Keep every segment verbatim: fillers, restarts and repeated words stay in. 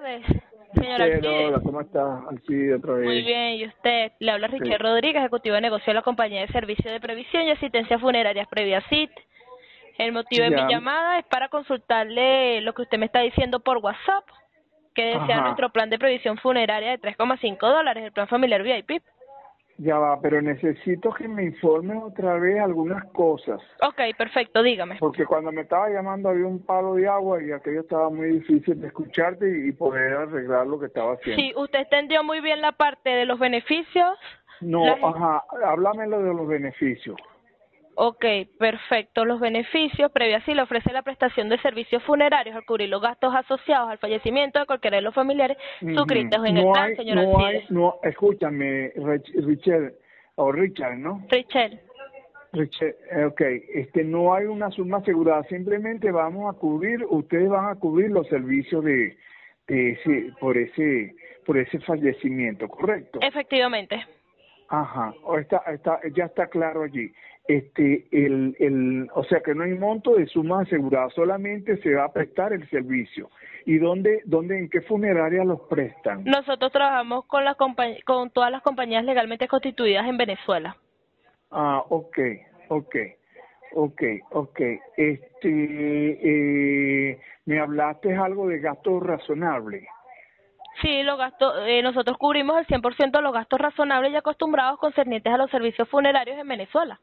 tardes, señor Pero, hola, Alcides. ¿cómo está? Alcides, otra Muy vez. bien, ¿y usted? Le habla Richard Sí. Rodríguez, ejecutivo de negocio de la compañía de servicio de previsión y asistencia funeraria Previa C I T. El motivo de mi Ya, llamada es para consultarle lo que usted me está diciendo por WhatsApp, que desea ajá, nuestro plan de previsión funeraria de tres coma cinco dólares, el plan familiar V I P. ya va, pero necesito que me informe otra vez algunas cosas, Ok, perfecto, dígame. porque cuando me estaba llamando había un palo de agua y aquello estaba muy difícil de escucharte y, y poder arreglar lo que estaba haciendo. Sí, usted entendió muy bien la parte de los beneficios. No, Las... ajá, háblamelo de los beneficios. Ok, perfecto. Los beneficios, previa sí le ofrece la prestación de servicios funerarios al cubrir los gastos asociados al fallecimiento de cualquiera de los familiares Ujú. suscritos en el No plan, hay, señor no hay, Alcides. no, escúchame, Rich- Richard, o Richard, ¿no? Richel. Richard, eh, ok, este, no hay una suma asegurada, simplemente vamos a cubrir, ustedes van a cubrir los servicios de, de ese, por ese, por ese fallecimiento, ¿correcto? Efectivamente. Ajá, o está, está, ya está claro allí. Este, el, el, o sea que no hay monto de suma asegurada, solamente se va a prestar el servicio. ¿Y dónde, dónde, en qué funeraria los prestan? Nosotros trabajamos con las compañ- con todas las compañías legalmente constituidas en Venezuela. Ah, ok, ok, ok, ok. Este, eh, me hablaste algo de gasto razonable. Sí, los gastos, eh, nosotros cubrimos el cien por ciento de los gastos razonables y acostumbrados concernientes a los servicios funerarios en Venezuela.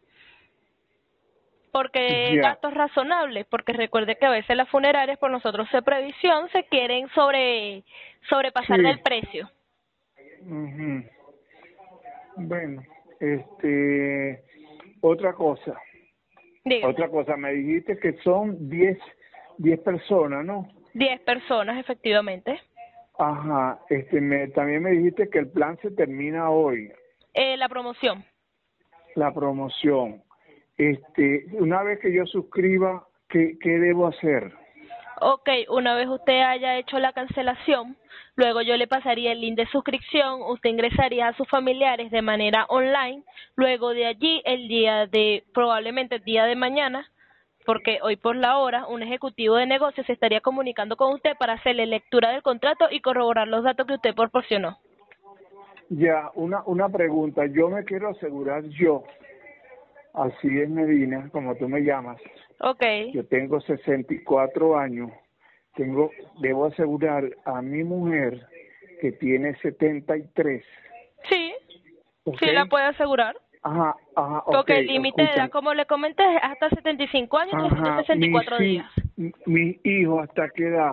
Porque Ya, gastos razonables, porque recuerde que a veces las funerarias por nosotros de previsión se quieren sobre sobrepasar del sí. precio. Ujú. Bueno, este, otra cosa, Dígame. otra cosa, me dijiste que son diez, diez personas, ¿no? Diez personas, efectivamente. Ajá, este, me, también me dijiste que el plan se termina hoy, Eh, la promoción. la promoción. Este, una vez que yo suscriba, ¿qué, qué debo hacer? Ok, una vez usted haya hecho la cancelación, luego yo le pasaría el link de suscripción, usted ingresaría a sus familiares de manera online, luego de allí el día de, probablemente el día de mañana, porque hoy por la hora, un ejecutivo de negocios se estaría comunicando con usted para hacerle lectura del contrato y corroborar los datos que usted proporcionó. Ya, una, una pregunta, yo me quiero asegurar yo, así es Medina, como tú me llamas, Ok, yo tengo sesenta y cuatro años, tengo, debo asegurar a mi mujer que tiene setenta y tres, sí, ¿ok? sí la puede asegurar, Ajá, ajá, ok, porque el límite de edad, escuchan, como le comenté, es hasta setenta y cinco años y trescientos ajá, sesenta y mi, cuatro días. fi- mi hijo hasta qué edad,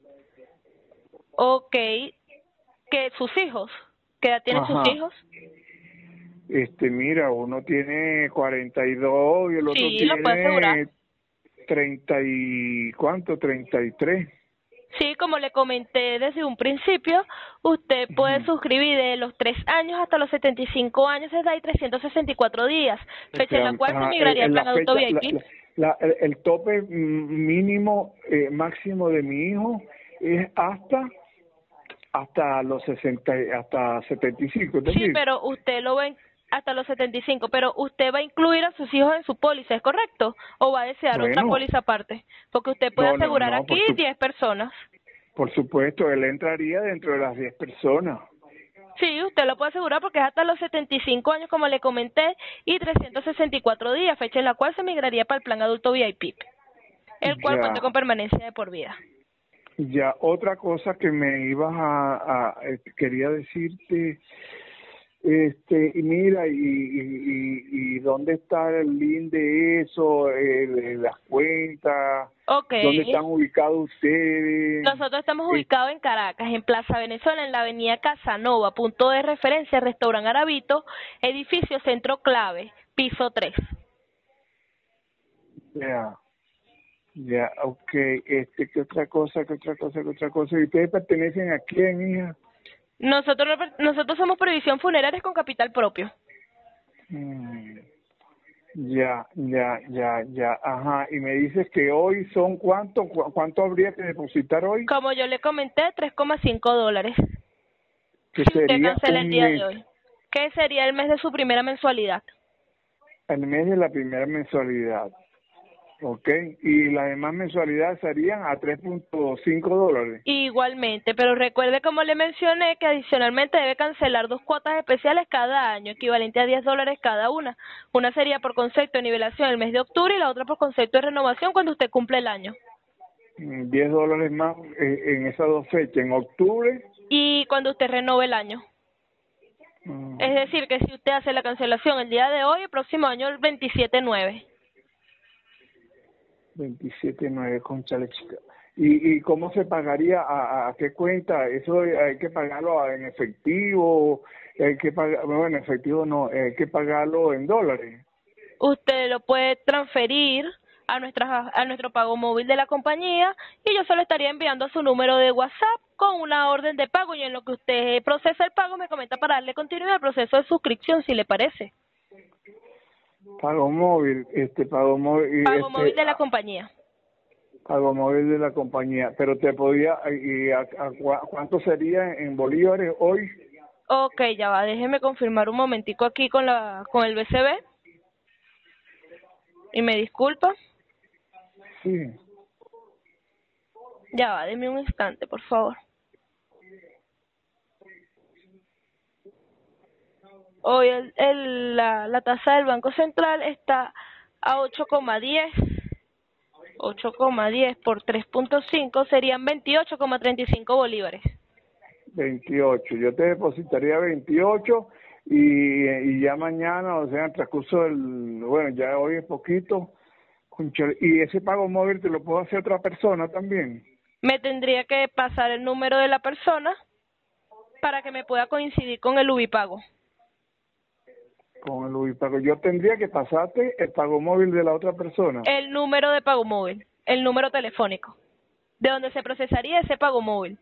Ok, que sus hijos, ¿qué edad tienen sus ajá, hijos? este, mira, uno tiene cuarenta y dos y el otro Sí, lo puede asegurar. tiene treinta y, ¿cuánto? treinta y tres. Sí, como le comenté desde un principio, usted puede Ujú. suscribir de los tres años hasta los setenta y cinco años, es de ahí trescientos sesenta y cuatro días, O fecha en sea, la cual se ajá, eh, migraría al en la plan adulto fecha, la, V I P. la- la- el, el tope mm, mínimo, eh, máximo de mi hijo es hasta hasta los sesenta, y- hasta setenta y cinco, es Sí, decir, pero usted lo va a in- hasta los setenta y cinco, pero usted va a incluir a sus hijos en su póliza, ¿es correcto? ¿O va a desear otra bueno, póliza aparte? Porque usted puede no, no, asegurar no, aquí por su, diez personas. por supuesto, él entraría dentro de las diez personas. Sí, usted lo puede asegurar porque es hasta los setenta y cinco años, como le comenté, y trescientos sesenta y cuatro días, fecha en la cual se migraría para el plan adulto V I P, el cual cuenta Ya, con permanencia de por vida. ya, otra cosa que me ibas a, a eh, quería decirte. Este, y mira, y, y, y, y dónde está el link de eso, eh, de las cuentas, Ok. dónde están ubicados ustedes. Nosotros estamos Eh, ubicados en Caracas, en Plaza Venezuela, en la avenida Casanova, punto de referencia, Restaurant Arabito, edificio Centro Clave, piso tres. ya, ya, ok, este, ¿qué otra cosa, qué otra cosa, qué otra cosa? ¿Y ustedes pertenecen a quién, hija? Nosotros, nosotros somos Previsión Funeraria con capital propio. Mm, ya, ya, ya, ya, ajá, y me dices que hoy son cuánto, cu- cuánto habría que depositar hoy, Como yo le comenté, tres coma cinco dólares. que Si usted sería cancela el un día mes, de hoy. ¿Qué sería el mes de su primera mensualidad? el mes de la primera mensualidad. Ok, y las demás mensualidades serían a tres punto cinco dólares. Igualmente, pero recuerde como le mencioné que adicionalmente debe cancelar dos cuotas especiales cada año, equivalente a diez dólares cada una. Una sería por concepto de nivelación el mes de octubre y la otra por concepto de renovación cuando usted cumple el año. Mm, diez dólares más eh, en esas dos fechas, en octubre. Y cuando usted renove el año. Mm, Es decir, que si usted hace la cancelación el día de hoy, el próximo año el veintisiete nueve. veintisiete nueve, cónchale, chica. ¿Y, ¿Y cómo se pagaría? ¿A, a qué cuenta? ¿Eso hay que pagarlo en efectivo? ¿Hay que pagar, bueno, en efectivo no, hay que pagarlo en dólares? Usted lo puede transferir a nuestra a nuestro pago móvil de la compañía y yo se lo estaría enviando a su número de WhatsApp con una orden de pago y en lo que usted procesa el pago me comenta para darle continuidad al proceso de suscripción, si le parece. Pago móvil, este pago móvil, y Pago este móvil de la compañía. pago móvil de la compañía, pero te podía, y a, a, cua- ¿cuánto sería en bolívares hoy? Ok, ya va, déjeme confirmar un momentico aquí con la con el B C B y me disculpa. Sí, Ya va, deme un instante, por favor. Hoy el, el, la, la tasa del Banco Central está a ocho coma diez. ocho coma diez por tres punto cinco serían veintiocho coma treinta y cinco bolívares. veintiocho. Yo te depositaría veintiocho y, y ya mañana, o sea, en el transcurso del, bueno, ya hoy es poquito, conchale, y ese pago móvil te lo puedo hacer otra persona también, Me tendría que pasar el número de la persona para que me pueda coincidir con el Ubipago. con el Ubipago. Yo tendría que pasarte el pago móvil de la otra persona. El número de pago móvil, el número telefónico, de donde se procesaría ese pago móvil.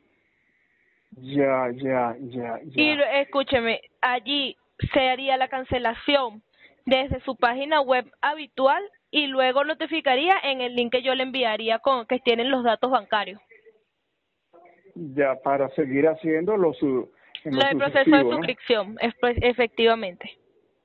Ya, ya, ya, Y ya. escúcheme, allí se haría la cancelación desde su página web habitual y luego notificaría en el link que yo le enviaría con que tienen los datos bancarios. Ya, para seguir haciendo lo, su, en lo Lo del proceso de sucesivo, ¿no? suscripción, es- pues, efectivamente.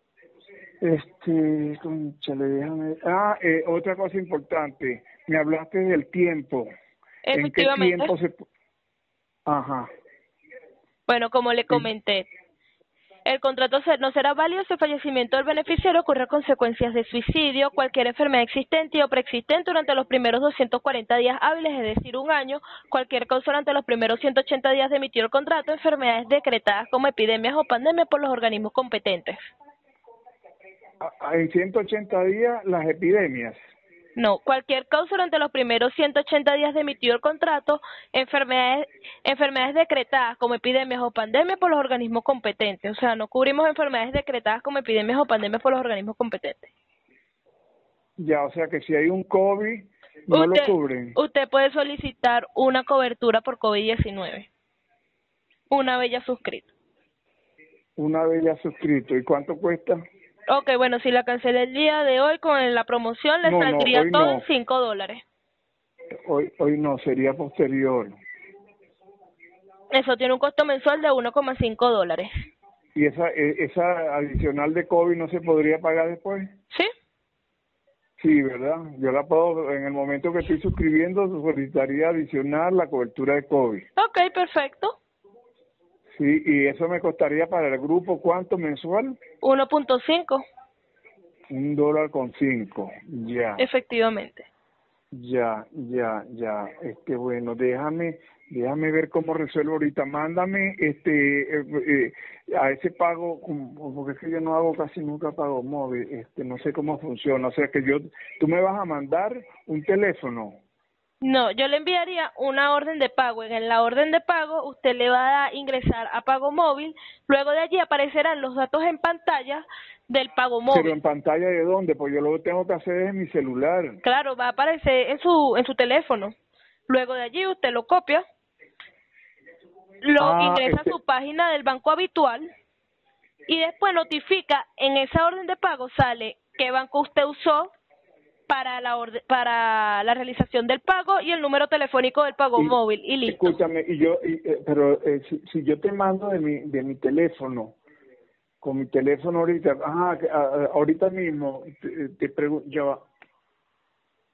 Este, conchale, déjame. Ah, eh, otra cosa importante. Me hablaste del tiempo. ¿En qué Efectivamente. tiempo se...? Ajá. Bueno, como le En- comenté, el contrato se- no será válido si el fallecimiento del beneficiario ocurre a consecuencias de suicidio, cualquier enfermedad existente o preexistente durante los primeros doscientos cuarenta días hábiles, es decir, un año, cualquier causa durante los primeros ciento ochenta días de emitido el contrato, enfermedades decretadas como epidemias o pandemias por los organismos competentes. a- a- en ciento ochenta días, las epidemias. No, cualquier causa durante los primeros ciento ochenta días de emitido el contrato, enfermedades, enfermedades decretadas como epidemias o pandemias por los organismos competentes. O sea, no cubrimos enfermedades decretadas como epidemias o pandemias por los organismos competentes. Ya, o sea que si hay un COVID, no lo Usted, cubren. usted puede solicitar una cobertura por COVID diecinueve, una vez ya suscrito. Una vez ya suscrito. ¿Y cuánto cuesta? Ok, bueno, si la cancela el día de hoy con la promoción le No, no, saldría hoy todo en no. cinco dólares. Hoy, hoy no, sería posterior. Eso tiene un costo mensual de uno coma cinco dólares. ¿Y esa, e- esa adicional de COVID no se podría pagar después? ¿Sí? Sí, ¿verdad? Yo la puedo, en el momento que estoy suscribiendo, solicitaría adicional la cobertura de COVID. Ok, perfecto. Sí, y eso me costaría para el grupo, ¿cuánto mensual? uno punto cinco, Un dólar con cinco. Ya, efectivamente. ya, ya, ya. Este, bueno, déjame, déjame ver cómo resuelvo ahorita. Mándame, este, eh, eh, a ese pago, como- porque es que yo no hago casi nunca pago móvil. Este, no sé cómo funciona. O sea que yo, tú me vas a mandar un teléfono. No, yo le enviaría una orden de pago. En la orden de pago usted le va a ingresar a pago móvil. Luego de allí aparecerán los datos en pantalla del pago Pero móvil. en pantalla de dónde, pues yo lo tengo que hacer en mi celular. Claro, va a aparecer en su en su teléfono. Luego de allí usted lo copia, lo Ah, ingresa a este, su página del banco habitual y después notifica en esa orden de pago sale qué banco usted usó para la orden, para la realización del pago y el número telefónico del pago y móvil y listo. escúchame, y yo, y, eh, pero eh, si, si yo te mando de mi, de mi teléfono, con mi teléfono ahorita, ajá, que, a- a- ahorita mismo, te, te pregunto, ya va.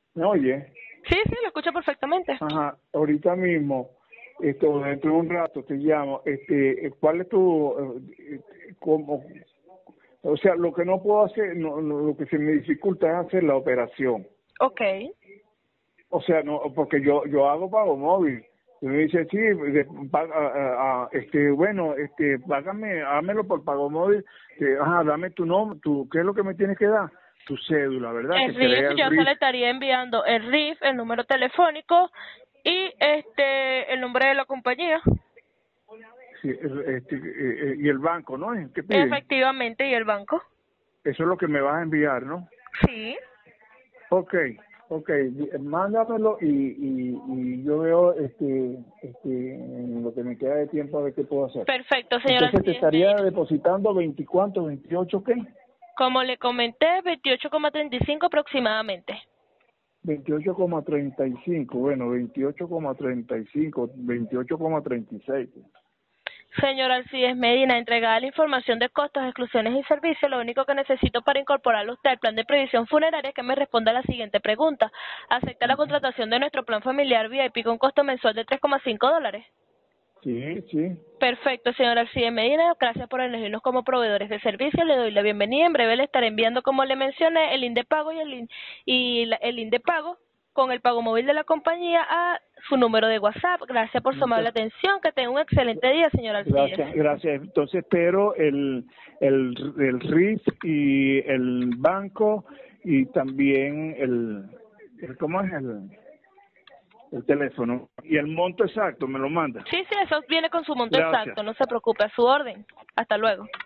¿Me oye? Sí, sí, lo escucho perfectamente. Ajá, ahorita mismo, esto, dentro de un rato te llamo, este, ¿cuál es tu, eh, cómo, o sea, lo que no puedo hacer, no, no, lo que se me dificulta es hacer la operación. Ok. O sea, no, porque yo yo hago pago móvil. Y me dice, sí, de- paga, a- a- este, bueno, este, págame, hámelo por pago móvil. Que, ajá, dame tu nombre, tu, ¿qué es lo que me tienes que dar? Tu cédula, ¿verdad? El Que R I F, crea el yo se R I F. le estaría enviando el R I F, el número telefónico y este el nombre de la compañía. Sí, el- este, eh, eh, y el banco, ¿no? ¿Qué piden? Efectivamente, y el banco. Eso es lo que me vas a enviar, ¿no? Sí. Ok, ok, di- mándamelo y, y, y yo veo este, este, en lo que me queda de tiempo a ver qué puedo hacer. Perfecto, señora Entonces te Alcides estaría Medina. depositando veinticuatro, veintiocho, ¿qué? Como le comenté, veintiocho coma treinta y cinco aproximadamente. veintiocho coma treinta y cinco, bueno, veintiocho coma treinta y cinco, veintiocho coma treinta y seis. Señor Alcides Medina, entregada la información de costos, exclusiones y servicios, lo único que necesito para incorporarlo a usted al plan de previsión funeraria es que me responda a la siguiente pregunta. ¿Acepta la contratación de nuestro plan familiar V I P con costo mensual de tres coma cinco dólares? Sí, sí. Perfecto, señor Alcides Medina, gracias por elegirnos como proveedores de servicio, le doy la bienvenida, en breve le estaré enviando, como le mencioné, el link de pago y el link, y la- el link de pago con el pago móvil de la compañía a su número de WhatsApp. Gracias por su amable Muchas atención, que tenga un excelente día, señor Alcides. gracias, gracias. Entonces espero el, el, el R I F y el banco y también el, el ¿cómo es el, el teléfono? Y el monto exacto, me lo manda. Sí, sí, eso viene con su monto Gracias. exacto, no se preocupe, a su orden. Hasta luego.